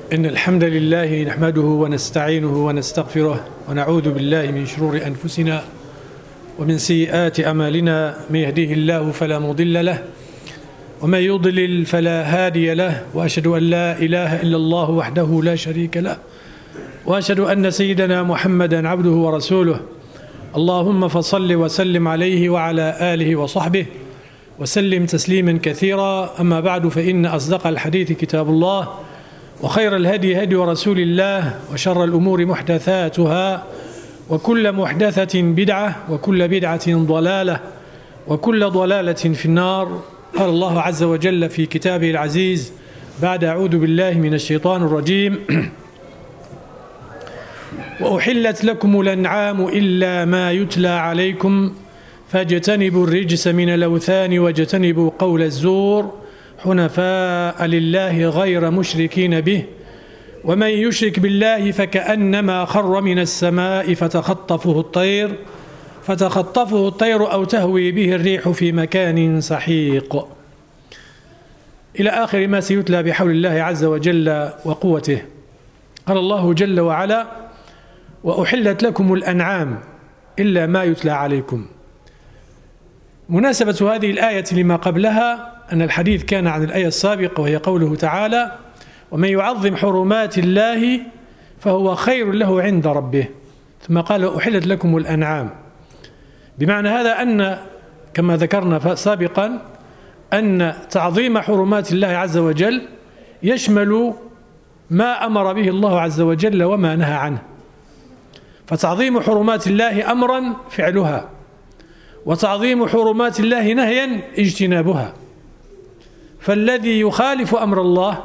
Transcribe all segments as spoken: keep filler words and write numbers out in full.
إن الحمد لله نحمده ونستعينه ونستغفره ونعوذ بالله من شرور أنفسنا ومن سيئات أعمالنا. من يهديه الله فلا مضل له ومن يضلل فلا هادي له، وأشهد أن لا إله إلا الله وحده لا شريك له، وأشهد أن سيدنا محمدا عبده ورسوله. اللهم فصل وسلم عليه وعلى آله وصحبه وسلم تسليما كثيرا. أما بعد، فإن أصدق الحديث كتاب الله، وخير الهدي هدي رسول الله، وشر الأمور محدثاتها، وكل محدثة بدعة، وكل بدعة ضلالة، وكل ضلالة في النار. قال الله عز وجل في كتابه العزيز بعد أعوذ بالله من الشيطان الرجيم: وأحلت لكم الأنعام إلا ما يتلى عليكم فاجتنبوا الرجس من الأوثان واجتنبوا قول الزور حنفاء لله غير مشركين به ومن يشرك بالله فكأنما خر من السماء فتخطفه الطير فتخطفه الطير أو تهوي به الريح في مكان سحيق، إلى آخر ما سيتلى بحول الله عز وجل وقوته. قال الله جل وعلا: وأحلت لكم الأنعام إلا ما يتلى عليكم. مناسبة هذه الآية لما قبلها أن الحديث كان عن الآية السابقة، وهي قوله تعالى: ومن يعظم حرمات الله فهو خير له عند ربه. ثم قال: أحلت لكم الأنعام، بمعنى هذا أن كما ذكرنا سابقا أن تعظيم حرمات الله عز وجل يشمل ما أمر به الله عز وجل وما نهى عنه. فتعظيم حرمات الله أمرا فعلها، وتعظيم حرمات الله نهيا اجتنابها. فالذي يخالف أمر الله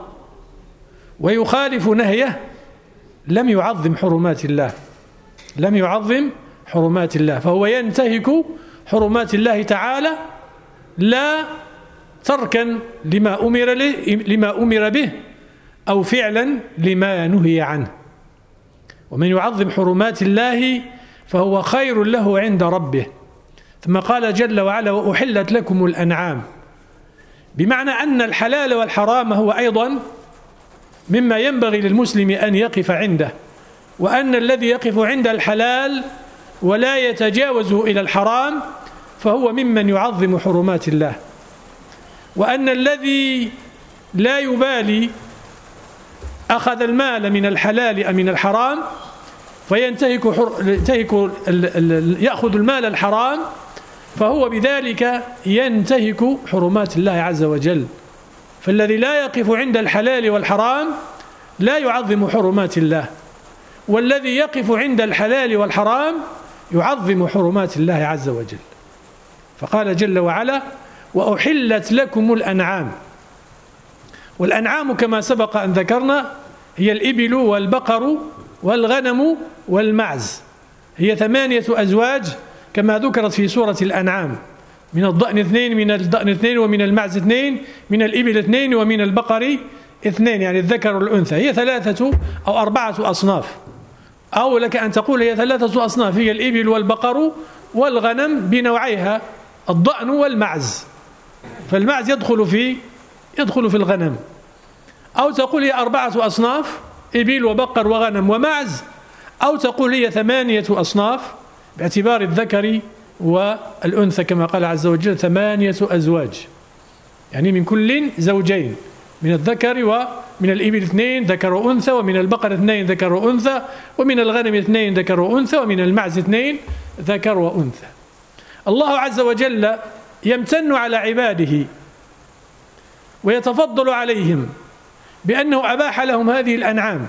ويخالف نهيه لم يعظم حرمات الله لم يعظم حرمات الله فهو ينتهك حرمات الله تعالى، لا تركا لما أمر, لما أمر به أو فعلا لما نهي عنه. ومن يعظم حرمات الله فهو خير له عند ربه. ثم قال جل وعلا: وأحلت لكم الأنعام، بمعنى أن الحلال والحرام هو أيضا مما ينبغي للمسلم أن يقف عنده، وأن الذي يقف عند الحلال ولا يتجاوزه إلى الحرام فهو ممن يعظم حرمات الله، وأن الذي لا يبالي أخذ المال من الحلال أم من الحرام فينتهك حر... يأخذ المال الحرام فهو بذلك ينتهك حرمات الله عز وجل. فالذي لا يقف عند الحلال والحرام لا يعظم حرمات الله، والذي يقف عند الحلال والحرام يعظم حرمات الله عز وجل. فقال جل وعلا: وأحلت لكم الأنعام. والأنعام كما سبق أن ذكرنا هي الإبل والبقر والغنم والمعز، هي ثمانية أزواج كما ذكرت في سورة الأنعام: من الضأن اثنين، من الضأن اثنين، ومن المعز اثنين، من الإبل اثنين، ومن البقر اثنين، يعني الذكر والأنثى. هي ثلاثة أو أربعة أصناف، أو لك أن تقول هي ثلاثة أصناف، هي الإبل والبقر والغنم بنوعيها الضأن والمعز. فالمعز يدخل في يدخل في الغنم. أو تقول هي أربعة أصناف: إبل وبقر وغنم ومعز. أو تقول هي ثمانية أصناف باعتبار الذكر والأنثى، كما قال عز وجل: ثمانية أزواج، يعني من كل زوجين، من الذكر ومن الإبل اثنين ذكر وأنثى، ومن البقر اثنين ذكر وأنثى، ومن الغنم اثنين ذكر وأنثى، ومن المعز اثنين ذكر وأنثى. الله عز وجل يمتن على عباده ويتفضل عليهم بأنه أباح لهم هذه الأنعام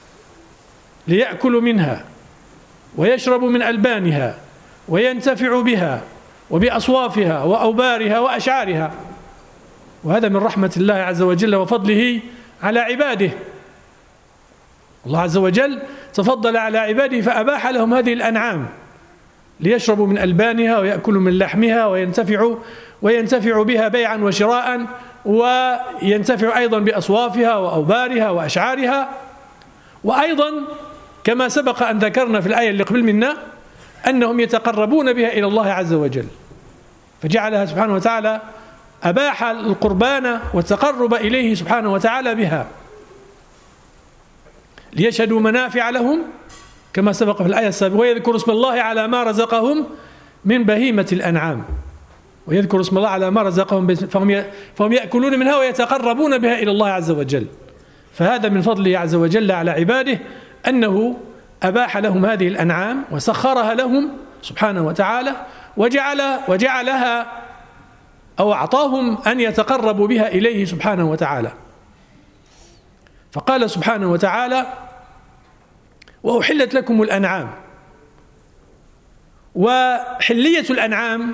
ليأكلوا منها ويشربوا من ألبانها وينتفعوا بها وبأصوافها وأوبارها وأشعارها. وهذا من رحمة الله عز وجل وفضله على عباده. الله عز وجل تفضل على عباده فأباح لهم هذه الأنعام ليشربوا من ألبانها ويأكلوا من لحمها وينتفعوا وينتفعوا بها بيعا وشراء، وينتفعوا أيضا بأصوافها وأوبارها وأشعارها. وأيضا كما سبق أن ذكرنا في الآية اللي قبل منا أنهم يتقربون بها إلى الله عز وجل، فجعلها سبحانه وتعالى أباح القربان والتقرب إليه سبحانه وتعالى بها. ليشهدوا منافع لهم كما سبق في الآية السابقة، ويذكروا اسم الله على ما رزقهم من بهيمة الأنعام، ويذكروا اسم الله على ما رزقهم فهم فهم يأكلون منها ويتقربون بها إلى الله عز وجل. فهذا من فضله عز وجل على عباده أنه أباح لهم هذه الأنعام وسخرها لهم سبحانه وتعالى، وجعل وجعلها أو أعطاهم أن يتقربوا بها إليه سبحانه وتعالى. فقال سبحانه وتعالى: وأحلت لكم الأنعام. وحلية الأنعام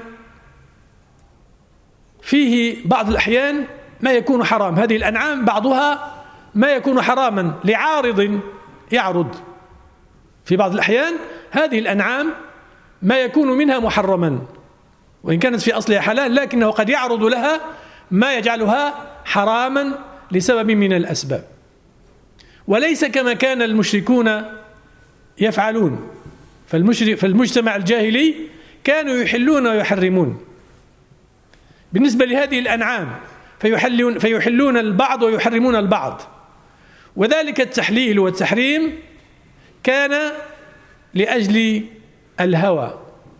فيه بعض الأحيان ما يكون حرام، هذه الأنعام بعضها ما يكون حراما لعارض يعرض، في بعض الأحيان هذه الأنعام ما يكون منها محرما وإن كانت في أصلها حلال، لكنه قد يعرض لها ما يجعلها حراما لسبب من الأسباب، وليس كما كان المشركون يفعلون. فالمجتمع الجاهلي كانوا يحلون ويحرمون بالنسبة لهذه الأنعام، فيحلون, فيحلون البعض ويحرمون البعض، وذلك التحليل والتحريم كان لأجل الهوى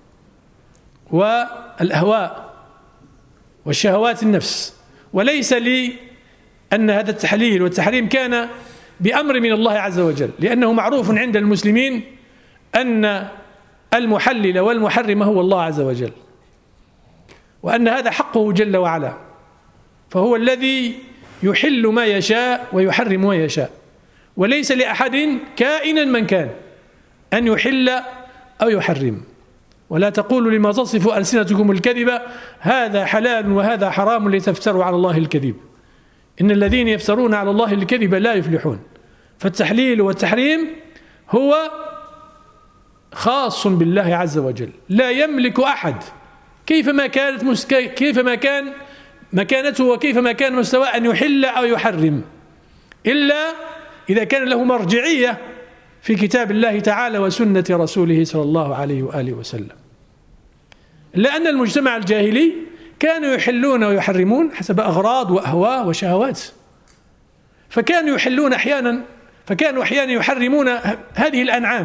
والأهواء والشهوات النفس، وليس لأن هذا التحليل والتحريم كان بأمر من الله عز وجل، لأنه معروف عند المسلمين أن المحلل والمحرم هو الله عز وجل، وأن هذا حقه جل وعلا، فهو الذي يحل ما يشاء ويحرم ما يشاء، وليس لأحد كائنا من كان أن يحل أو يحرم. ولا تقولوا لما تصف ألسنتكم الكذب هذا حلال وهذا حرام لتفتروا على الله الكذب، إن الذين يفترون على الله الكذب لا يفلحون. فالتحليل والتحريم هو خاص بالله عز وجل، لا يملك أحد كيفما كانت مسك... كيفما كان مكانته وكيفما كان مستوى أن يحل أو يحرم، إلا إذا كان له مرجعية في كتاب الله تعالى وسنة رسوله صلى الله عليه وآله وسلم. لأن المجتمع الجاهلي كانوا يحلون ويحرمون حسب أغراض وأهواء وشهوات، فكانوا يحلون أحيانا فكانوا أحيانا يحرمون هذه الأنعام،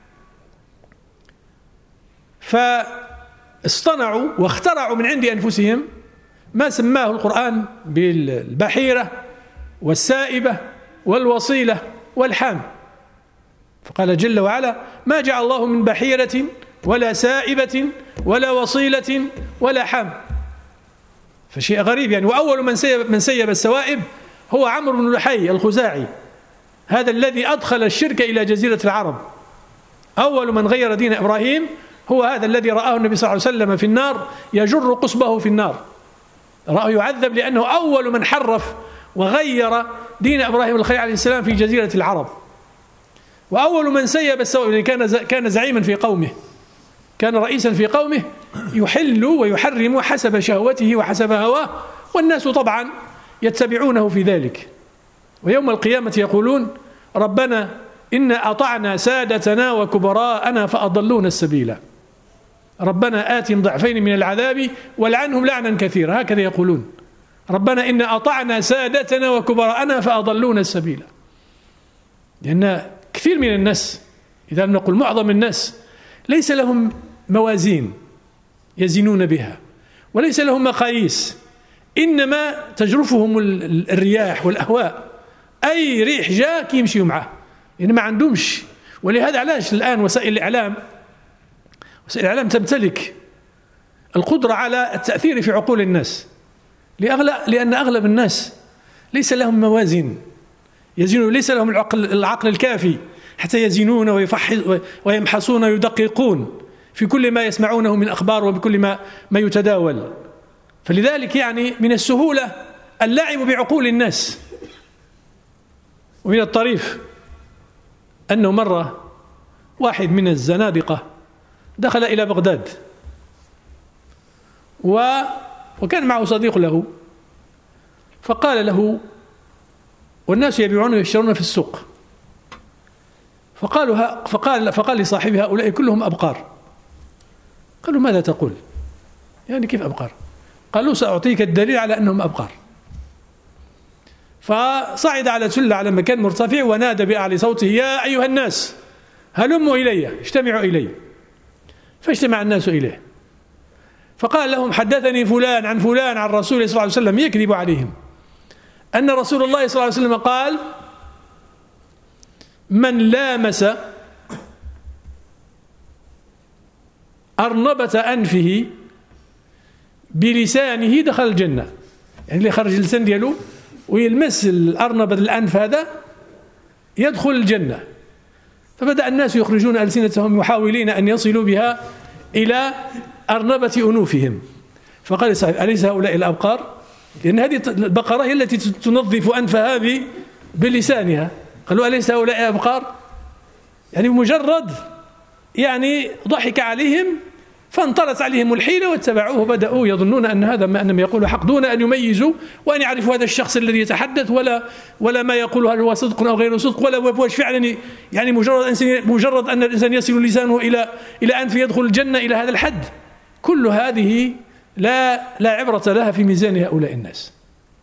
فاصطنعوا واخترعوا من عند أنفسهم ما سماه القرآن بالبحيرة والسائبة والوصيلة والحام. فقال جل وعلا: ما جعل الله من بحيرة ولا سائبة ولا وصيلة ولا حام. فشيء غريب يعني. وأول من سيب, من سيب السوائب هو عمرو بن لحي الخزاعي، هذا الذي أدخل الشرك إلى جزيرة العرب. أول من غير دين إبراهيم هو هذا الذي رآه النبي صلى الله عليه وسلم في النار يجر قصبه في النار، رآه يعذب لأنه أول من حرف وغير دين إبراهيم الخليل عليه السلام في جزيرة العرب. وأول من سيب السوائب كان كان زعيما في قومه، كان رئيسا في قومه، يحل ويحرم حسب شهوته وحسب هواه، والناس طبعا يتبعونه في ذلك. ويوم القيامة يقولون: ربنا إنا أطعنا سادتنا وكبراءنا فأضلونا السبيل، ربنا آتهم ضعفين من العذاب والعنهم لعنا كثيرا. هكذا يقولون: ربنا إنا أطعنا سادتنا وكبراءنا فأضلونا السبيل. لأن كثير من الناس، إذا لم نقل معظم الناس، ليس لهم موازين يزنون بها، وليس لهم مقاييس، إنما تجرفهم الرياح والأهواء، أي ريح جاء يمشي معه، يعني ما عندهمش. ولهذا علاش الآن وسائل الإعلام وسائل الإعلام تمتلك القدرة على التأثير في عقول الناس، لأن أغلب الناس ليس لهم موازين يزنون، ليس لهم العقل, العقل الكافي حتى يزنون ويمحصون ويدققون في كل ما يسمعونه من أخبار وبكل ما, ما يتداول. فلذلك يعني من السهولة اللعب بعقول الناس. ومن الطريف أنه مرة واحد من الزنادقة دخل إلى بغداد، و وكان معه صديق له، فقال له: والناس يبيعون ويشترون في السوق، فقالوا فقال فقال لصاحبه: هؤلاء كلهم أبقار. قالوا: ماذا تقول؟ يعني كيف أبقار؟ قالوا: سأعطيك الدليل على أنهم أبقار. فصعد على سلة على مكان مرتفع ونادى بأعلى صوته: يا أيها الناس هلموا إلي، اجتمعوا إلي. فاجتمع الناس إليه، فقال لهم: حدثني فلان عن فلان عن رسول صلى الله عليه وسلم، يكذب عليهم، أن رسول الله صلى الله عليه وسلم قال: من لامس أرنبة أنفه بلسانه دخل الجنة. يعني اللي خرج اللسان ديالو ويلمس الأرنبة الأنف هذا يدخل الجنة. فبدأ الناس يخرجون ألسنتهم محاولين أن يصلوا بها إلى أرنبة أنوفهم. فقال صاحب: أليس هؤلاء الأبقار؟ لأن هذه البقرة هي التي تنظف أنفها بلسانها. قالوا: أليس هؤلاء أبقار؟ يعني مجرد يعني ضحك عليهم فانطلت عليهم الحيلة واتبعوه، وبدأوا يظنون أن هذا ما أنهم يقولوا حق دون أن يميزوا وأن يعرفوا هذا الشخص الذي يتحدث ولا ولا ما يقوله هل هو صدق أو غير صدق، ولا واش فعلا. يعني مجرد مجرد أن الإنسان يصل لسانه إلى إلى أنف يدخل الجنة إلى هذا الحد. كل هذه لا لا عبرة لها في ميزان هؤلاء الناس.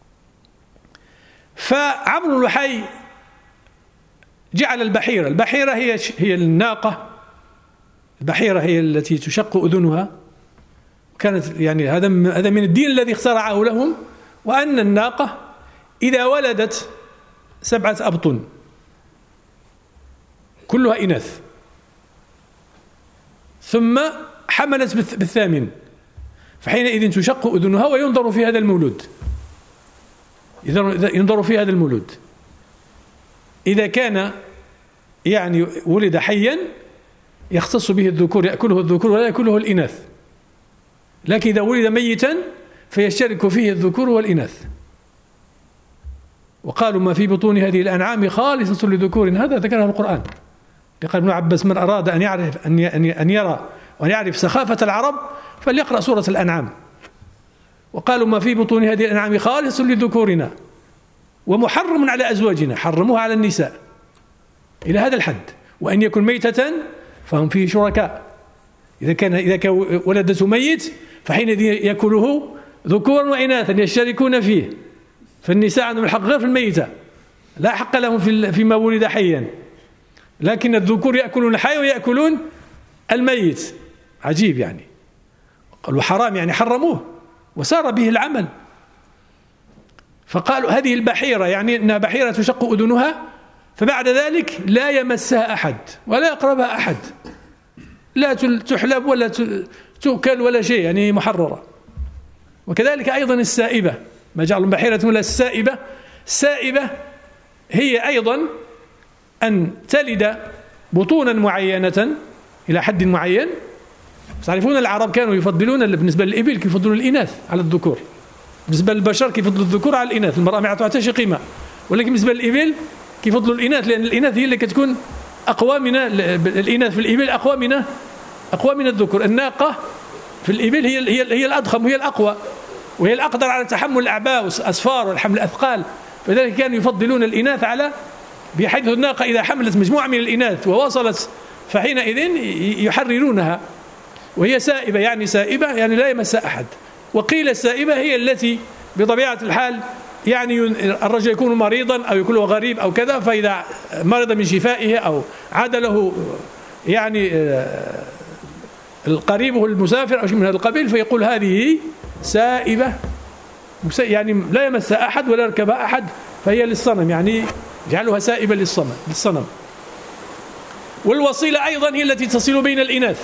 فعمرو بن لحي جعل البحيرة، البحيرة هي هي الناقة، البحيرة هي التي تشق أذنها، كانت يعني هذا هذا من الدين الذي اخترعه لهم، وأن الناقة إذا ولدت سبعة أبطن كلها إناث ثم حملت بالثامن، فحينئذ تشق أذنها وينظر في هذا المولود، ينظر في هذا المولود إذا كان يعني ولد حيا يختص به الذكور، يأكله الذكور ولا يأكله الإناث، لكن إذا ولد ميتا فيشترك فيه الذكور والإناث. وقالوا: ما في بطون هذه الأنعام خالصة لذكور، هذا ذكره القرآن. قال ابن عباس: من أراد أن يعرف أن يرى وأن يعرف سخافة العرب فليقرأ سورة الأنعام. وقالوا: ما في بطون هذه الأنعام خالصة لذكورنا ومحرم على أزواجنا، حرموها على النساء إلى هذا الحد. وأن يكن ميتة فهم فيه شركاء، إذا كان إذا كان ولدته ميت فحينئذ يأكله ذكورا وإناثا يشتركون فيه، فالنساء عندهم الحق غير في الميتة، لا حق لهم في فيما ولد حيا، لكن الذكور يأكلون الحي ويأكلون الميت. عجيب يعني. قالوا حرام يعني حرموه وسار به العمل. فقالوا هذه البحيرة يعني أنها بحيرة تشق أذنها، فبعد ذلك لا يمسها أحد ولا يقربها أحد، لا تحلب ولا تؤكل ولا شيء، يعني محررة. وكذلك أيضا السائبة، ما جعل بحيرة ولا السائبة. السائبة هي أيضا أن تلد بطونا معينة إلى حد معين. تعرفون العرب كانوا يفضلون بالنسبة للإبل كيف يفضلون الإناث على الذكور، بالنسبة للبشر كيف يفضلوا الذكور على الإناث، المرأة ما تعطيهاش قيمة، ولكن بالنسبة للإبل كيف يفضلوا الإناث، لأن الإناث هي اللي كتكون أقوى من الإناث في الإبل، أقوى من أقوى من الذكور. الناقة في الإبل هي هي هي الأضخم وهي الأقوى وهي الأقدر على تحمل الأعباء والأسفار والحمل الأثقال، فلذلك كانوا يفضلون الإناث على، بحيث الناقة إذا حملت مجموعة من الإناث ووصلت فحينئذ يحررونها، وهي سائبة يعني سائبة يعني لا يمس أحد. وقيل السائبة هي التي بطبيعة الحال يعني الرجل يكون مريضا أو يكون غريب أو كذا، فإذا مرض من شفائه أو عاد له يعني القريبه المسافر أو شيء من هذا القبيل فيقول هذه سائبة، يعني لا يمس أحد ولا يركب أحد، فهي للصنم، يعني جعلها سائبة للصنم للصنم. والوصيلة أيضا هي التي تصل بين الإناث،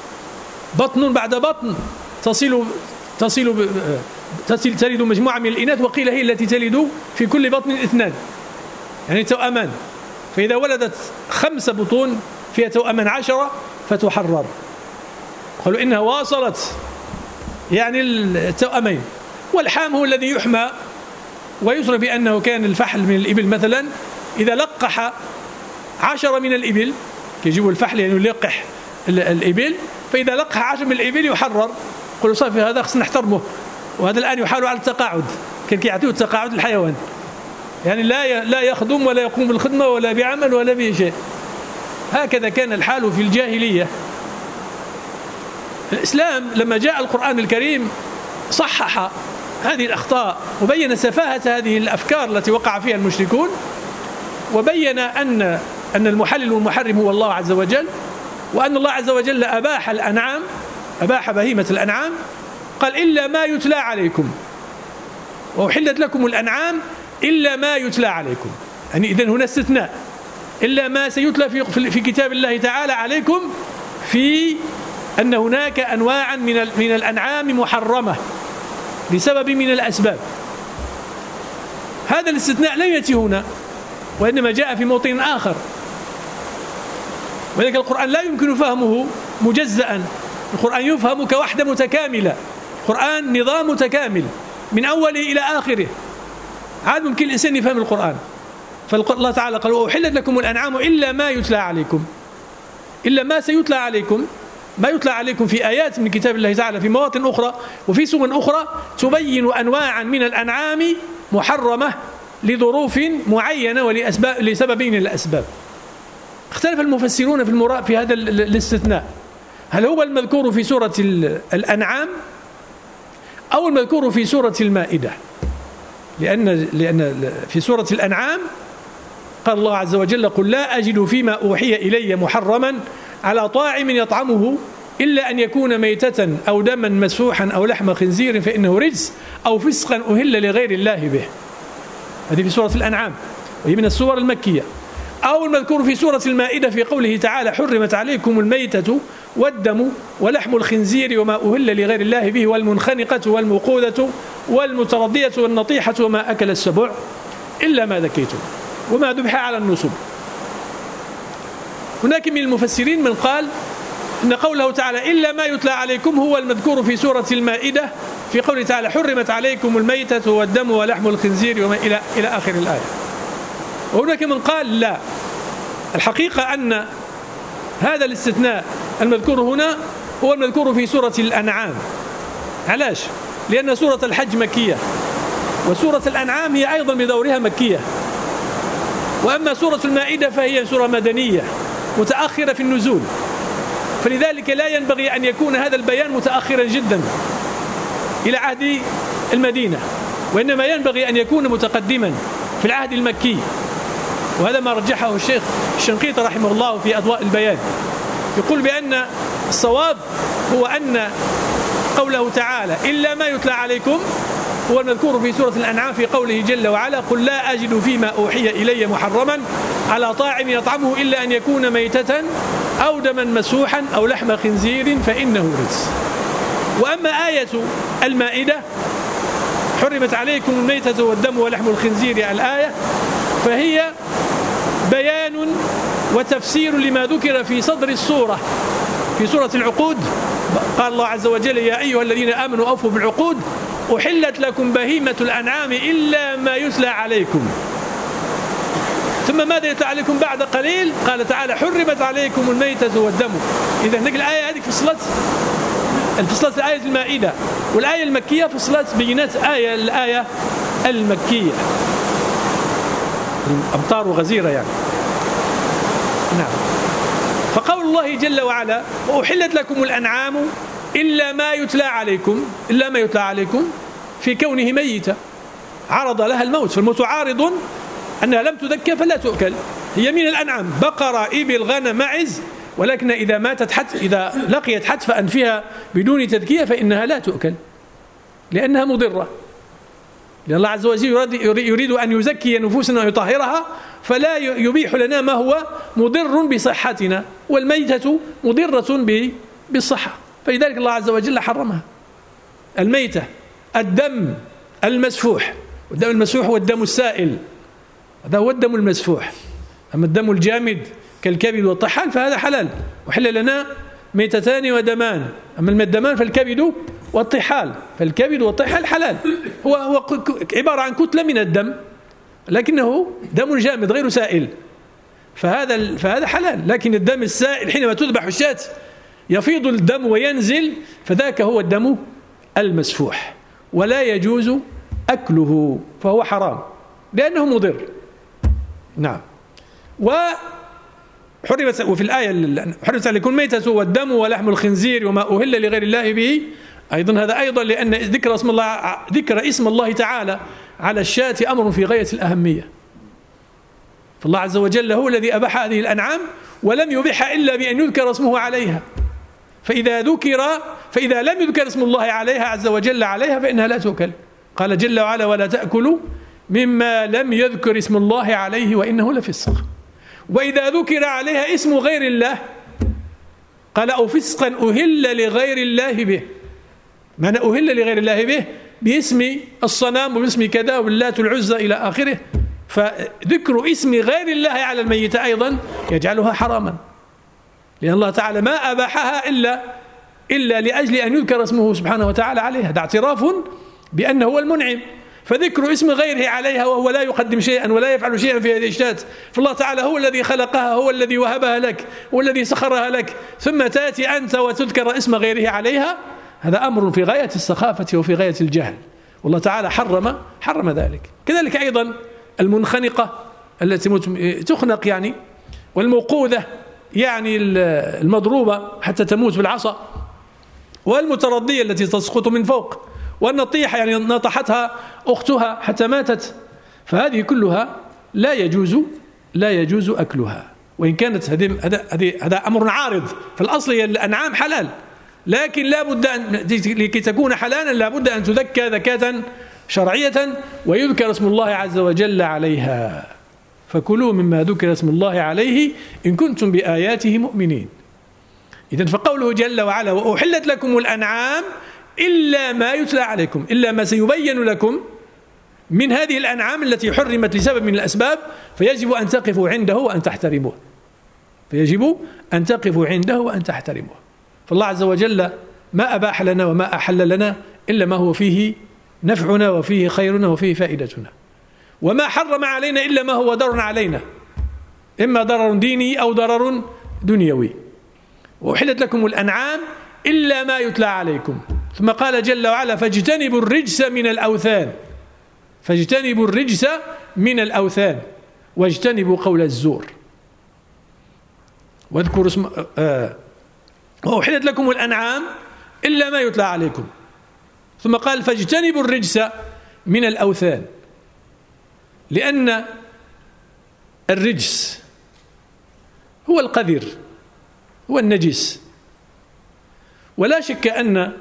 بطن بعد بطن تصل تصل تصل تلد مجموعة من الإناث، وقيل هي التي تلد في كل بطن اثنان، يعني توأمان. فإذا ولدت خمس بطون فيها توأمان عشرة فتحرر. قالوا إنها واصلت يعني التوأمين. والحام هو الذي يحمى، ويسرى بأنه كان الفحل من الإبل مثلا إذا لقح عشرة من الإبل، يجيبوا الفحل يعني يلقح الإبل، فإذا لقح عشرة من الإبل يحرر. قالوا صافي هذا خصنا نحترمه، وهذا الآن يحال على التقاعد، كان كيعطيوه التقاعد الحيوان، يعني لا لا يخدم ولا يقوم بالخدمة ولا بعمل ولا بشيء. هكذا كان الحال في الجاهلية. الإسلام لما جاء القرآن الكريم صحح هذه الأخطاء وبين سفاهة هذه الأفكار التي وقع فيها المشركون، وبين أن أن المحلل والمحرم هو الله عز وجل، وأن الله عز وجل أباح الأنعام، أباح بهيمة الأنعام، قال إلا ما يتلى عليكم، وأحلت لكم الأنعام إلا ما يتلى عليكم، يعني إذن هنا استثناء، إلا ما سيتلى في في كتاب الله تعالى عليكم، في أن هناك أنواعا من من الأنعام محرمة لسبب من الأسباب. هذا الاستثناء لم يأتي هنا، وإنما جاء في موطن آخر، ولكن القرآن لا يمكن فهمه مجزأ، القرآن يفهم كوحدة متكاملة، القرآن نظام متكامل من أوله إلى آخره، عاد ممكن الإنسان يفهم القرآن. فالله تعالى قال وأحلت لكم الأنعام إلا ما يتلى عليكم، إلا ما سيتلى عليكم، ما يتلى عليكم في آيات من كتاب الله تعالى في مواطن أخرى وفي سور أخرى تبين أنواعا من الأنعام محرمة لظروف معينة ولأسباب لسبب من الأسباب. اختلف المفسرون في المراد في هذا الاستثناء، هل هو المذكور في سورة الأنعام أو المذكور في سورة المائدة؟ لأن لأن في سورة الأنعام قال الله عز وجل قل لا أجد فيما أوحي إلي محرما على طاعم يطعمه إلا أن يكون ميتة أو دما مسفوحا أو لحم خنزير فإنه رجس أو فسقا أهل لغير الله به. هذه في سورة الأنعام وهي من السور المكية. أو المذكور في سورة المائدة في قوله تعالى حرمت عليكم الميتة والدم ولحم الخنزير وما أهل لغير الله به والمنخنقة والموقوذة والمتردية والنطيحة وما أكل السبع إلا ما ذكيتم وما ذبح على النصب. هناك من المفسرين من قال إن قوله تعالى إلا ما يتلى عليكم هو المذكور في سورة المائدة في قوله تعالى حرمت عليكم الميتة والدم ولحم الخنزير وما إلى إلى آخر الآية. وهناك من قال لا، الحقيقة أن هذا الاستثناء المذكور هنا هو المذكور في سورة الأنعام. علاش؟ لأن سورة الحج مكية، وسورة الأنعام هي أيضا بدورها مكية، وأما سورة المائدة فهي سورة مدنية متأخرة في النزول، فلذلك لا ينبغي أن يكون هذا البيان متأخرا جدا إلى عهد المدينة، وإنما ينبغي أن يكون متقدما في العهد المكي. وهذا ما رجحه الشيخ الشنقيطي رحمه الله في أضواء البيان، يقول بأن الصواب هو أن قوله تعالى إلا ما يتلى عليكم هو المذكور في سورة الأنعام في قوله جل وعلا قل لا أجد فيما أوحي إلي محرما على طاعم يطعمه إلا أن يكون ميتة أو دما مسفوحا أو لحم خنزير فإنه رجس. وأما آية المائدة حرمت عليكم الميتة والدم ولحم الخنزير الآية فهي بيان وتفسير لما ذكر في صدر السورة في سورة العقود. قال الله عز وجل يا أيها الذين آمنوا أوفوا بالعقود أحلت لكم بهيمة الأنعام إلا ما يتلى عليكم. ثم ماذا يتلى عليكم بعد قليل؟ قال تعالى حرمت عليكم الميتة والدم. إذا هناك الآية هذه فصلت الفصلت الآية المائدة، والآية المكية فصلت بينات آية الآية المكية، أمطار وغزيرة يعني. نعم. فقول الله جل وعلا وأحلت لكم الأنعام إلا ما يتلى عليكم، إلا ما يتلى عليكم في كونه ميتة عرض لها الموت، فالموت عارض أنها لم تذكى فلا تؤكل. هي من الأنعام بقرة إبل غنم معز، ولكن إذا ماتت حتف إذا لقيت حتف أنفها بدون تذكية فإنها لا تؤكل لأنها مضرة، لأن الله عز وجل يريد أن يزكي نفوسنا ويطهرها، فلا يبيح لنا ما هو مضر بصحتنا، والميتة مضرة بالصحة، فلذلك الله عز وجل حرمها. الميتة الدم المسفوح، والدم المسفوح هو الدم السائل، هذا هو الدم المسفوح. أما الدم الجامد كالكبد والطحال فهذا حلال، وحل لنا ميتتان ودمان. أما الدمان فالكبد والطحال، فالكبد والطحال حلال، هو هو عبارة عن كتلة من الدم لكنه دم جامد غير سائل، فهذا فهذا حلال. لكن الدم السائل حينما تذبح الشاة يفيض الدم وينزل، فذاك هو الدم المسفوح ولا يجوز أكله، فهو حرام لأنه مضر. نعم. وحرمت وفي الآية حرمت عليكم الميتة والدم ولحم الخنزير وما أهل لغير الله به أيضا هذا أيضا لأن ذكر اسم الله ذكر اسم الله تعالى على الشاة أمر في غاية الأهمية. فالله عز وجل هو الذي أباح هذه الأنعام ولم يبيح إلا بأن يذكر اسمه عليها، فإذا ذكر فإذا لم يذكر اسم الله عليها عز وجل عليها فإنها لا تؤكل. قال جل وعلا: ولا تأكلوا مما لم يذكر اسم الله عليه وإنه لفسق. وإذا ذكر عليها اسم غير الله قال: أو فسقا أهل لغير الله به. معنى أهل لغير الله به باسم الصنم وباسم كذا واللات العزى إلى آخره. فذكر اسم غير الله على الميت أيضا يجعلها حراما، لأن الله تعالى ما أباحها إلا إلا لأجل أن يذكر اسمه سبحانه وتعالى عليها. هذا اعتراف بأنه هو المنعم، فذكر اسم غيره عليها وهو لا يقدم شيئا ولا يفعل شيئا في هذه الشاة، فالله تعالى هو الذي خلقها، هو الذي وهبها لك، هو الذي سخرها لك، ثم تأتي أنت وتذكر اسم غيره عليها. هذا أمر في غاية السخافة وفي غاية الجهل، والله تعالى حرم حرم ذلك. كذلك أيضا المنخنقة التي تخنق يعني، والموقوذة يعني المضروبة حتى تموت بالعصا، والمتردية التي تسقط من فوق، والنطيحة يعني نطحتها أختها حتى ماتت. فهذه كلها لا يجوز لا يجوز أكلها، وإن كانت هذا هذا أمر عارض. في الأصل هي الأنعام حلال، لكن لا بد أن لكي تكون حلالا لا بد أن تذكى ذكاة شرعية ويذكر اسم الله عز وجل عليها. فكلوا مما ذكر اسم الله عليه إن كنتم بآياته مؤمنين. إذن فقوله جل وعلا: وأحلت لكم الأنعام إلا ما يتلى عليكم، إلا ما سيبين لكم من هذه الأنعام التي حرمت لسبب من الأسباب، فيجب أن تقفوا عنده وأن تحترموه فيجب أن تقفوا عنده وأن تحترموه. فالله عز وجل ما أباح لنا وما أحل لنا إلا ما هو فيه نفعنا وفيه خيرنا وفيه فائدتنا، وما حرم علينا إلا ما هو ضرر علينا، إما ضرر ديني أو ضرر دنيوي. وأحلت لكم الأنعام إلا ما يتلى عليكم. ثم قال جل وعلا: فاجتنبوا الرجس من الأوثان فاجتنبوا الرجس من الأوثان واجتنبوا قول الزور. واذكروا اسم آه وأحلت لكم الأنعام إلا ما يتلى عليكم. ثم قال: فاجتنبوا الرجس من الأوثان، لأن الرجس هو القذر، هو النجس. ولا شك أن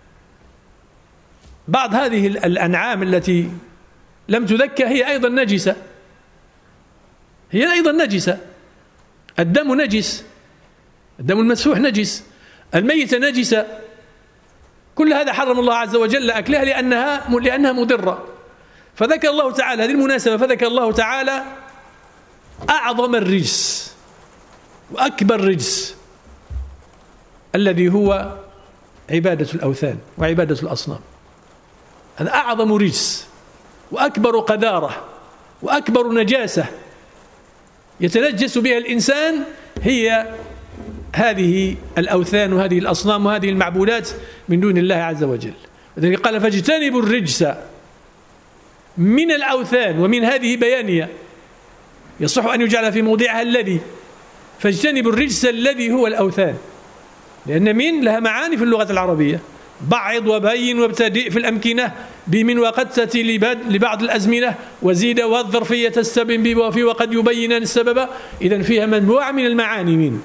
بعض هذه الأنعام التي لم تذكى هي أيضا نجسة هي أيضا نجسة. الدم نجس، الدم المسفوح نجس، الميتة نجسة، كل هذا حرم الله عز وجل أكلها لأنها لأنها مضرة. فذكر الله تعالى هذه المناسبة، فذكر الله تعالى أعظم الرجس وأكبر رجس الذي هو عبادة الأوثان وعبادة الأصنام. هذا أعظم رجس وأكبر قذارة وأكبر نجاسة يتنجس بها الإنسان، هي هذه الأوثان وهذه الأصنام وهذه المعبودات من دون الله عز وجل. وذلك قال: فاجتنبوا الرجس من الأوثان، ومن هذه بيانية يصح أن يجعل في موضعها الذي، فاجتنبوا الرجس الذي هو الأوثان، لأن من لها معاني في اللغة العربية: بعض وبين وابتدئ في الأمكنة بمن وقد تأتي لبعض الأزمنة وزيد والظرفية تستبن به وفي وقد يبينان السبب. إذن فيها مجموعة من المعاني من،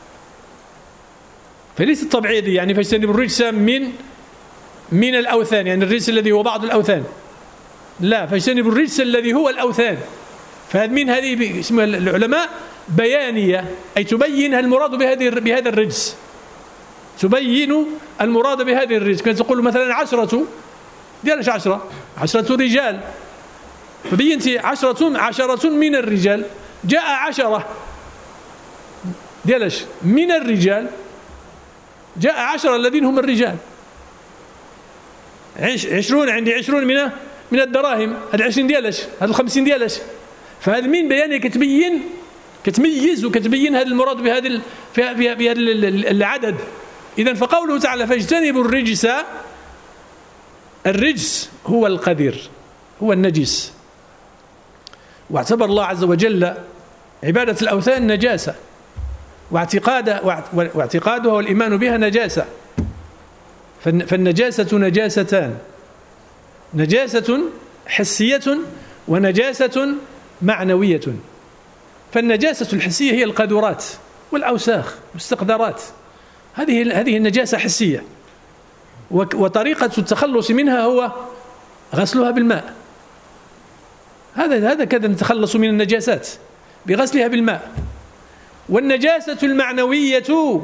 فليست طبيعية يعني فاجتنبوا الرجس من من الأوثان يعني الرجس الذي هو بعض الأوثان، لا، فاجتنبوا الرجس الذي هو الأوثان. فهذا من هذه اسمها العلماء بيانية، أي تبين المراد بهذه بهذا الرجس، تبين المراد بهذه الرجس. كنت تقول مثلا عشرة ديالش عشرة عشرة رجال، فبينت عشرة عشرة من الرجال، جاء عشرة ديالش من الرجال، جاء عشرة الذين هم الرجال. عشرون عندي عشرون من من الدراهم، هذا عشرين ديالش، هذا الخمسين ديالش. فهذا من بيانية كتبين كتميز وكتبين هذا المراد بهذا بهذا العدد. إذن فقوله تعالى: فاجتنبوا الرجس، الرجس هو القذر، هو النجس. واعتبر الله عز وجل عبادة الأوثان نجاسة، واعتقادها واعتقادها والإيمان بها نجاسة. فالنجاسة نجاستان، نجاسة حسية ونجاسة معنوية. فالنجاسة الحسية هي القاذورات والأوساخ والمستقذرات، هذه هذه النجاسة حسية، وطريقة التخلص منها هو غسلها بالماء. هذا هذا كذا نتخلص من النجاسات، بغسلها بالماء. والنجاسة المعنوية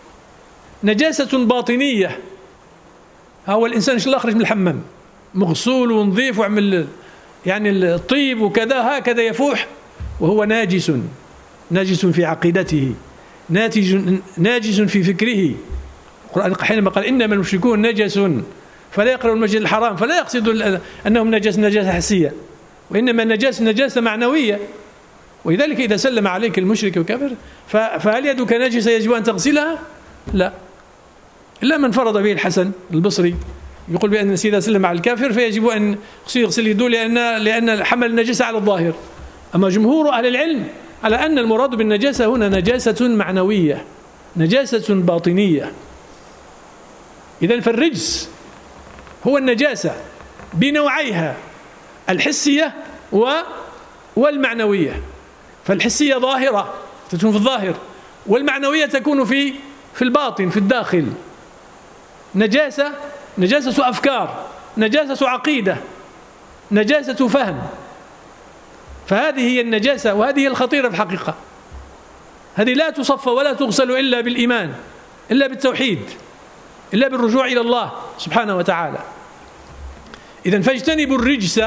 نجاسة باطنية، هو الإنسان إن شاء الله خرج من الحمام مغسول ونظيف وعمل يعني الطيب وكذا، هكذا يفوح وهو ناجس، ناجس في عقيدته، ناتج ناجس في فكره. القرآن حينما قال إنما المشركون نجس فلا يقربوا المسجد الحرام، فلا يقصد أنهم نجس نجاسة حسية، وإنما النجاسة نجاسة معنوية. ولذلك إذا سلم عليك المشرك والكافر فهل يدك نجسة يجب أن تغسلها؟ لا، إلا من فرض به الحسن البصري يقول بأن إذا سلم على الكافر فيجب أن يغسل يده لأن لأن حمل النجاسة على الظاهر. أما جمهور أهل العلم على أن المراد بالنجاسة هنا نجاسة معنوية، نجاسة باطنية. إذن فالرجس هو النجاسة بنوعيها الحسية والمعنوية. فالحسية ظاهرة تكون في الظاهر، والمعنوية تكون في في الباطن في الداخل. نجاسة نجاسة أفكار، نجاسة عقيدة، نجاسة فهم. فهذه هي النجاسة، وهذه هي الخطيرة في الحقيقة. هذه لا تصفى ولا تغسل إلا بالإيمان، إلا بالتوحيد، إلا بالرجوع إلى الله سبحانه وتعالى. إذن فاجتنبوا الرجس.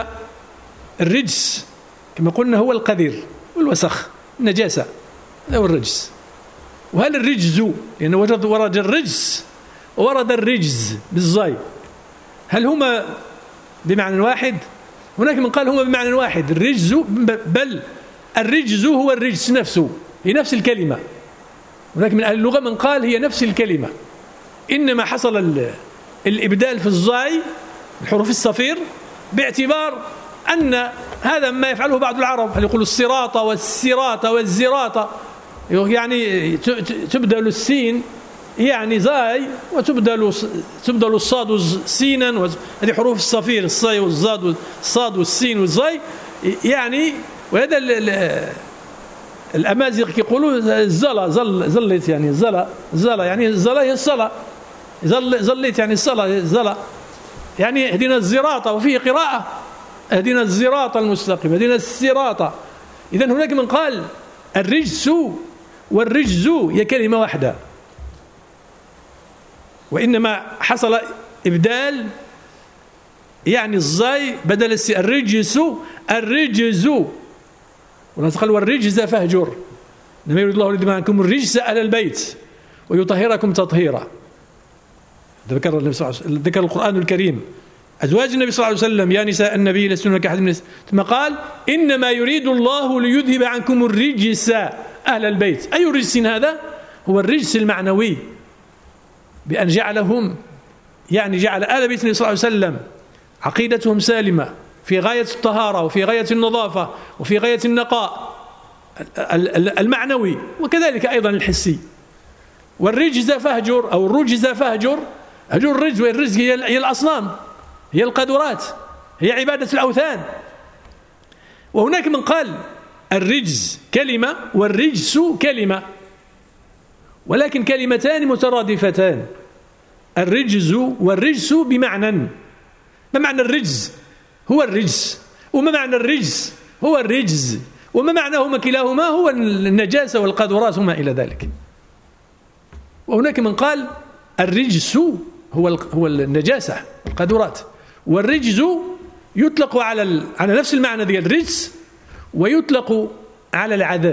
الرجس كما قلنا هو القذر والوسخ، النجاسة، هذا هو الرجس. وهل الرجز، لأنه ورد ورد الرجس وورد الرجز بالزاي، هل هما بمعنى واحد؟ هناك من قال هما بمعنى واحد، الرجز، بل الرجز هو الرجس نفسه، هي نفس الكلمة. هناك من أهل اللغة من قال هي نفس الكلمة، إنما حصل الإبدال في الزاي الحروف الصفير باعتبار أن هذا ما يفعله بعض العرب، هل يقولوا الصراط والسراط والزراط، يعني تبدل السين يعني زاي وتبدل تبدل الصاد سينا، هذه حروف الصفير، الصاي والزاد والصاد والسين والزاي يعني. وهذا الأمازيغ يقولوا الزلا زل زلت يعني الزلا زلا يعني الزلا هي الصلاة، زل زلت يعني الصلاة زلا يعني اهدنا الزراطة، وفيه قراءة اهدنا الزراط المستقيم، اهدنا الصراط. إذن هناك من قال الرجس والرجز هي كلمة واحدة، وإنما حصل إبدال يعني الزاي بدل السي، الرجس الرجز، ولا تقال والرجز فاهجر، إنما يريد الله ليذهب عنكم الرجس على البيت ويطهركم تطهيرا. ذكر النبي صلى الله عليه وسلم، ذكر القرآن الكريم أزواج النبي صلى الله عليه وسلم يا نساء النبي لستن كأحد من النساء، ثم قال إنما يريد الله ليذهب عنكم الرجس أهل البيت. أي رجس هذا؟ هو الرجس المعنوي، بأن جعلهم يعني جعل آل بيت النبي صلى الله عليه وسلم عقيدتهم سالمة في غاية الطهارة وفي غاية النظافة وفي غاية النقاء المعنوي، وكذلك أيضا الحسي. والرجز فهجر أو الرجز فهجر، هجر الرجز، والرجز هي الأصنام، هي القدرات، هي عبادة الأوثان. وهناك من قال الرجز كلمة والرجس كلمة، ولكن كلمتان مترادفتان، الرجز والرجس بمعنى. ما معنى الرجز؟ هو الرجس، وما معنى الرجس؟ هو الرجز، وما معناهما كلاهما هو النجاسة والقدرات وما إلى ذلك. وهناك من قال الرجس هو هو النجاسة القدرات، والرجز يطلق على على نفس المعنى ذي الرجس، ويطلق على العذاب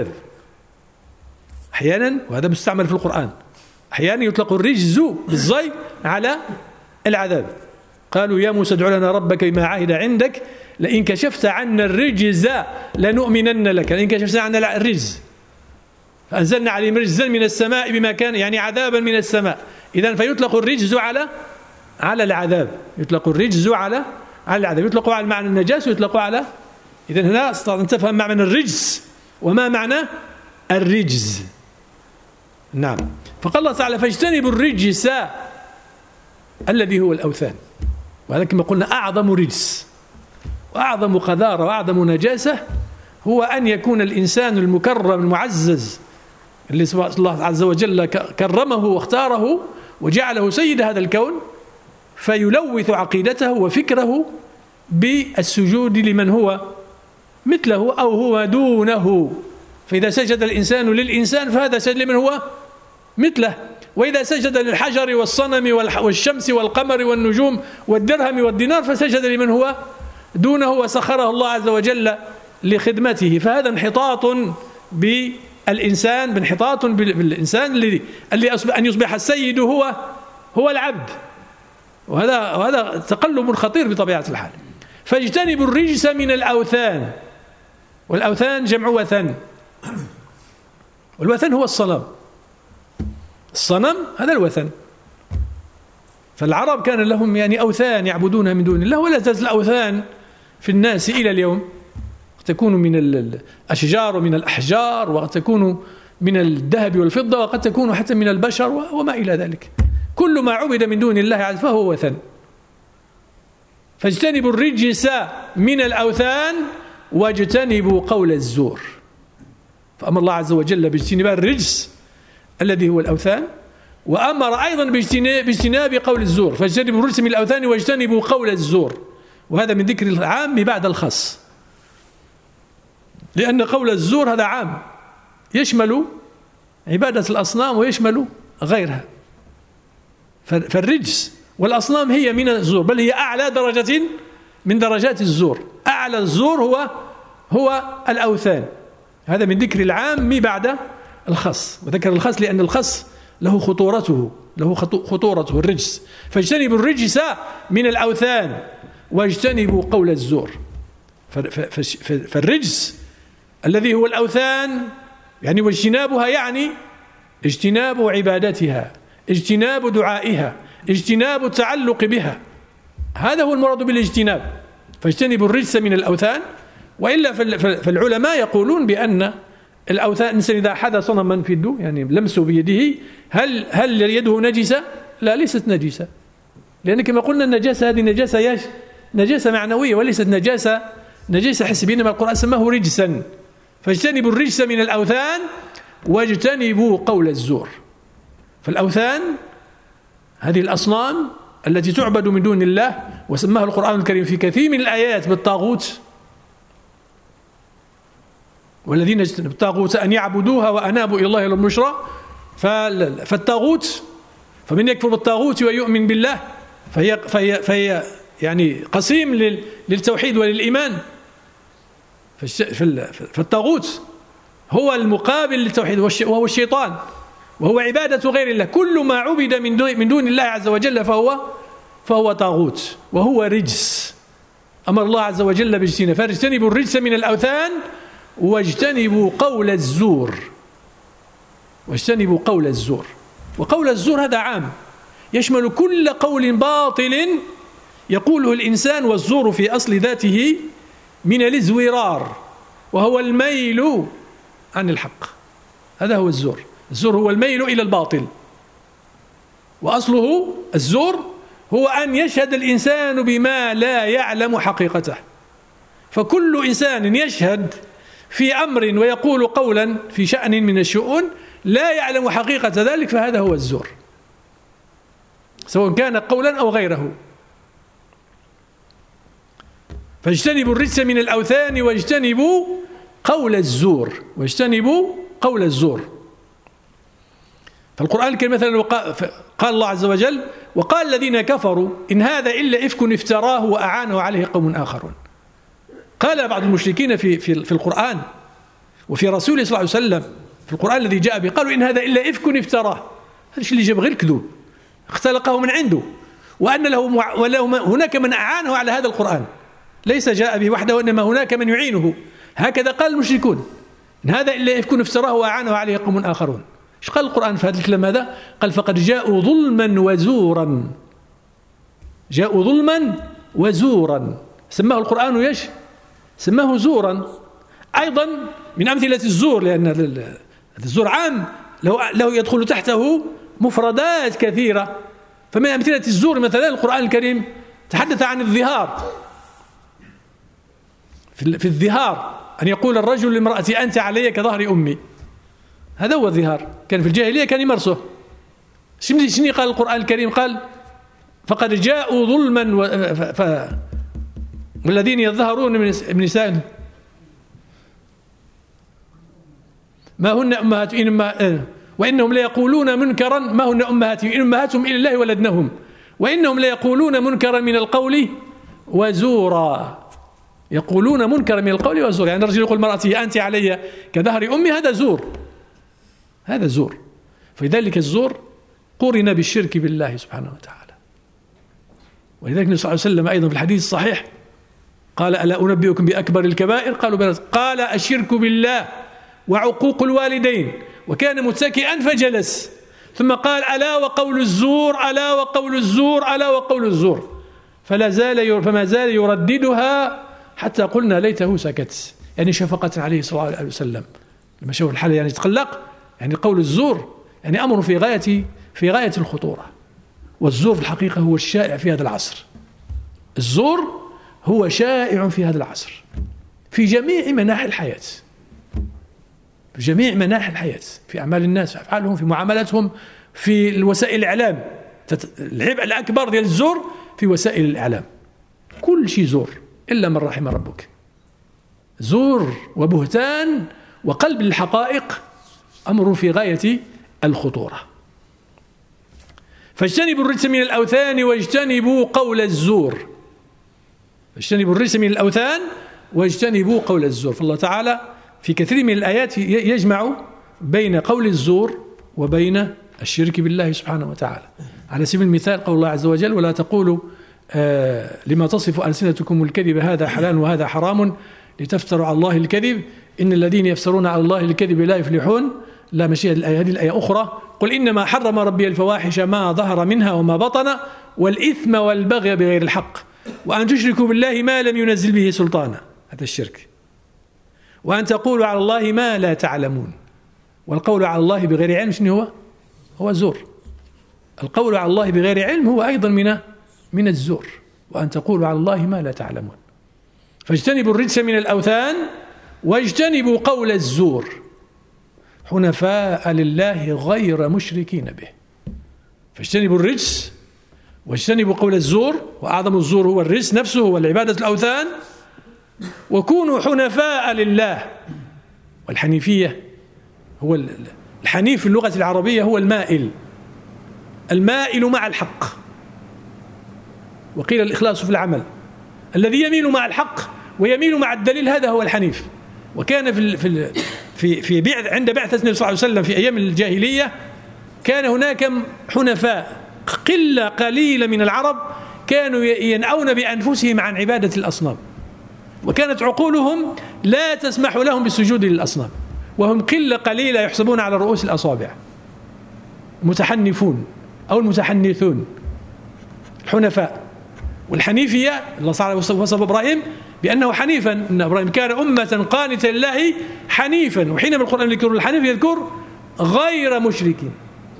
أحيانا، وهذا مستعمل في القرآن. أحيانا يطلق الرجز بالزي على العذاب. قالوا يا موسى ادع لنا ربك بما عهد عندك لئن كشفت عنا الرجز لنؤمنن لك، لئن كشفت عنا الرجز فأنزلنا عليهم رجزا من السماء بما كان يعني عذابا من السماء. إذن فيطلق الرجز على على العذاب، يطلق الرجز على على العذاب، يطلق على معنى النجاسة ويطلق على. إذن هنا استطعت أن تفهم معنى الرجز وما معنى الرجز. نعم. فقال الله تعالى فاجتنبوا الرجس، الذي هو الأوثان. وهذا كما قلنا أعظم رجس وأعظم قذارة وأعظم نجاسة، هو أن يكون الإنسان المكرم المعزز اللي الله عز وجل كرمه واختاره وجعله سيد هذا الكون، فيلوث عقيدته وفكره بالسجود لمن هو مثله أو هو دونه. فإذا سجد الإنسان للإنسان فهذا سجد لمن هو مثله، وإذا سجد للحجر والصنم والشمس والقمر والنجوم والدرهم والدينار فسجد لمن هو دونه وسخره الله عز وجل لخدمته. فهذا انحطاط بالإنسان بانحطاط بالإنسان اللي اللي أن يصبح السيد هو هو العبد، وهذا وهذا تقلب خطير بطبيعة الحال. فاجتنبوا الرجس من الأوثان، والأوثان جمع وثن، والوثن هو الصنم، الصنم هذا الوثن. فالعرب كان لهم يعني أوثان يعبدونها من دون الله، ولا تزال الأوثان في الناس إلى اليوم، تكون من الأشجار ومن الأحجار، وقد تكون من الذهب والفضة، وقد تكون حتى من البشر وما إلى ذلك. كل ما عبد من دون الله عز فهو وثن. فاجتنبوا الرجس من الأوثان واجتنبوا قول الزور. فأمر الله عز وجل باجتناب الرجس الذي هو الأوثان، وأمر أيضا باجتناب قول الزور. فاجتنبوا الرجس من الأوثان واجتنبوا قول الزور، وهذا من ذكر العام بعد الخاص، لأن قول الزور هذا عام يشمل عبادة الأصنام ويشمل غيرها. فالرجس والأصنام هي من الزور، بل هي أعلى درجة من درجات الزور. أعلى الزور هو هو الأوثان. هذا من ذكر العام بعد الخاص، وذكر الخاص لأن الخاص له خطورته له خطورته الرجس. فاجتنبوا الرجس من الأوثان واجتنبوا قول الزور. فالرجس الذي هو الأوثان يعني واجتنابها يعني اجتناب عبادتها، اجتناب دعائها، اجتناب التعلق بها، هذا هو المراد بالاجتناب. فاجتنبوا الرجس من الأوثان. وإلا فالعلماء يقولون بأن الأوثان، الإنسان إذا حدا صنما في يده يعني لمسه بيده، هل هل يده نجسة؟ لا، ليست نجسة، لأن كما قلنا النجاسة هذه نجاسة ياش نجاسة معنوية وليست نجاسة نجاسة حسبية، إنما القرآن سماه رجسا. فاجتنبوا الرجس من الأوثان واجتنبوا قول الزور. فالأوثان هذه الأصنام التي تعبد من دون الله، وسماها القرآن الكريم في كثير من الآيات بالطاغوت، والذين اجتنبوا الطاغوت أن يعبدوها وأنابوا إلى الله لهم البشرى. فالطاغوت، فمن يكفر بالطاغوت ويؤمن بالله فهي, فهي, فهي يعني قسيم للتوحيد وللإيمان. فالطاغوت هو المقابل للتوحيد وهو الشيطان، وهو عبادة غير الله. كل ما عبد من دون الله عز وجل فهو فهو طاغوت وهو رجس. أمر الله عز وجل باجتنابه. فاجتنبوا الرجس من الأوثان واجتنبوا قول الزور. واجتنبوا قول الزور. وقول الزور هذا عام يشمل كل قول باطل يقوله الإنسان، والزور في أصل ذاته من الازورار، وهو الميل عن الحق. هذا هو الزور. الزور هو الميل إلى الباطل، وأصله الزور هو أن يشهد الإنسان بما لا يعلم حقيقته. فكل إنسان يشهد في أمر ويقول قولا في شأن من الشؤون لا يعلم حقيقة ذلك فهذا هو الزور، سواء كان قولا أو غيره. فاجتنبوا الرجس من الأوثان واجتنبوا قول الزور. واجتنبوا قول الزور. فالقرآن الكريم مثلا قال الله عز وجل: وقال الذين كفروا إن هذا إلا إفك افتراه وأعانه عليه قوم آخرون. قال بعض المشركين في في في القرآن وفي رسوله صلى الله عليه وسلم في القرآن الذي جاء به، قالوا إن هذا إلا إفك افتراه، هذا الشيء اللي جاب غير كذوب، اختلقه من عنده، وأن له وله هناك من أعانه على هذا القرآن، ليس جاء به وحده وإنما هناك من يعينه. هكذا قال المشركون: إن هذا إلا إفك افتراه وأعانه عليه قوم آخرون. ايش قال القرآن في هذا الكلام هذا؟ قال: فقد جاءوا ظلما وزورا. جاءوا ظلما وزورا، سماه القرآن ايش؟ سماه زورا. أيضا من أمثلة الزور، لأن الزور عام له يدخل تحته مفردات كثيرة فمن أمثلة الزور مثلا القرآن الكريم تحدث عن الظهار، في الظهار أن يقول الرجل لامرأتي أنت علي كظهر أمي، هذا هو الظهار، كان في الجاهلية كان يمارسه. شنو قال القرآن الكريم؟ قال فقد جاءوا ظلما و... ف... ف... والذين يظهرون من نسائهم ما هن أمهات إنما وإنهم ليقولون منكرا ما هن أمهاتهم إن أمهاتهم إلا الله ولدنهم وإنهم ليقولون منكرا من القول وزورا. يقولون منكرا من القول وزورا، يعني الرجل يقول مرأته أنت علي كظهر أمي، هذا زور، هذا زور. فلذلك الزور قرن بالشرك بالله سبحانه وتعالى. ولذلك النبي صلى الله عليه وسلم أيضا في الحديث الصحيح قال ألا أنبئكم بأكبر الكبائر؟ قالوا بلى. قال الشرك بالله وعقوق الوالدين، وكان متكئا فجلس، ثم قال ألا وقول الزور ألا وقول الزور ألا وقول الزور، فلا زال فما زال يرددها حتى قلنا ليته سكت، يعني شفقة عليه صلى الله عليه وسلم لما شافوا الحالة يعني تقلق. يعني قول الزور يعني أمر في غاية في غاية الخطورة. والزور في الحقيقة هو الشائع في هذا العصر، الزور هو شائع في هذا العصر في جميع مناحي الحياة، في جميع مناحي الحياة، في أعمال الناس، في أفعالهم، في معاملاتهم، في وسائل الإعلام. العبء الأكبر ديال الزور في وسائل الإعلام، كل شيء زور إلا من رحم ربك. زور وبهتان وقلب الحقائق أمر في غاية الخطورة. فاجتنبوا الرجس من الأوثان واجتنبوا قول الزور، فاجتنبوا الرجس من الأوثان واجتنبوا قول الزور. فالله تعالى في كثير من الآيات يجمع بين قول الزور وبين الشرك بالله سبحانه وتعالى. على سبيل المثال قول الله عز وجل ولا تقولوا آه لما تصف ألسنتكم الكذب هذا حلال وهذا حرام لتفتروا على الله الكذب إن الذين يفترون على الله الكذب لا يفلحون. لا مشيئة الآية، هذه الآية أخرى قل إنما حرم ربي الفواحش ما ظهر منها وما بطن والإثم والبغي بغير الحق وأن تشركوا بالله ما لم ينزل به سلطانا، هذا الشرك، وأن تقولوا على الله ما لا تعلمون. والقول على الله بغير علم شنو هو؟ هو الزور. القول على الله بغير علم هو أيضا من من الزور، وأن تقولوا على الله ما لا تعلمون. فاجتنبوا الرجس من الأوثان واجتنبوا قول الزور حنفاء لله غير مشركين به. فاجتنبوا الرجس واجتنبوا قول الزور، وأعظم الزور هو الرجس نفسه والعبادة الأوثان، وكونوا حنفاء لله. والحنيفية هو الحنيف في اللغة العربية هو المائل، المائل مع الحق، وقيل الإخلاص في العمل، الذي يميل مع الحق ويميل مع الدليل، هذا هو الحنيف. وكان في في في في بعث عند بعثة النبي صلى الله عليه وسلم في أيام الجاهلية كان هناك حنفاء، قلة قليلة من العرب كانوا ينأون بأنفسهم عن عبادة الأصنام، وكانت عقولهم لا تسمح لهم بالسجود للأصنام، وهم قلة قليلة يحسبون على رؤوس الأصابع، متحنفون أو المتحنثون، الحنفاء. والحنيفية الله تعالى وصف إبراهيم بأنه حنيفا، إن إبراهيم كان أمة قانتا لله حنيفا. وحينما القرآن يذكر الحنيف يذكر غير مشركين،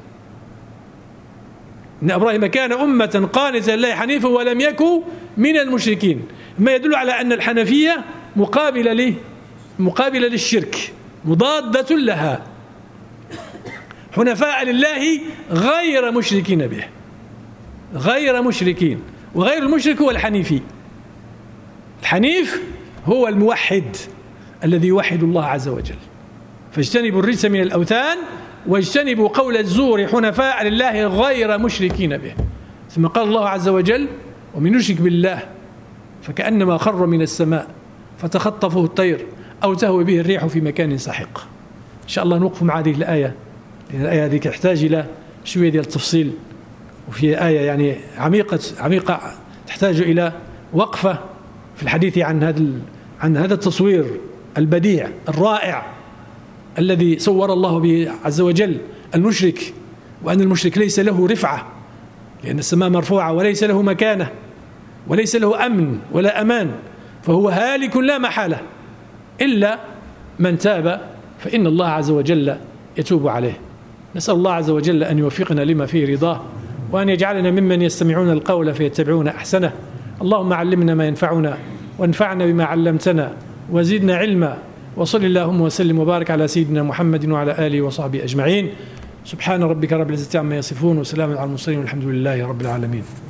إن إبراهيم كان أمة قانتا لله حنيفا ولم يكن من المشركين، ما يدل على أن الحنفية مقابلة له مقابلة للشرك، مضادة لها. حنفاء لله غير مشركين به، غير مشركين. وغير المشرك هو الحنيفي. الحنيف هو الموحد الذي يوحد الله عز وجل. فاجتنبوا الرجس من الأوثان واجتنبوا قول الزور حنفاء لله غير مشركين به. ثم قال الله عز وجل ومن يشرك بالله فكأنما خر من السماء فتخطفه الطير أو تهوي به الريح في مكان سحيق. إن شاء الله نوقف مع هذه الآية، لأن الآية هذه تحتاج إلى شوية ديال التفصيل، وفي آية يعني عميقة عميقة تحتاج إلى وقفة في الحديث عن هذا عن هذا التصوير البديع الرائع الذي صور الله به عز وجل المشرك، وأن المشرك ليس له رفعة، لأن السماء مرفوعة وليس له مكانة وليس له أمن ولا أمان، فهو هالك لا محالة إلا من تاب فإن الله عز وجل يتوب عليه. نسأل الله عز وجل أن يوفقنا لما فيه رضاه وأن يجعلنا ممن يستمعون القول فيتبعون أحسنه. اللهم علمنا ما ينفعنا وانفعنا بما علمتنا وزدنا علما. وصل اللهم وسلم وبارك على سيدنا محمد وعلى آله وصحبه أجمعين. سبحان ربك رب العزة عما يصفون وسلام على المرسلين والحمد لله رب العالمين.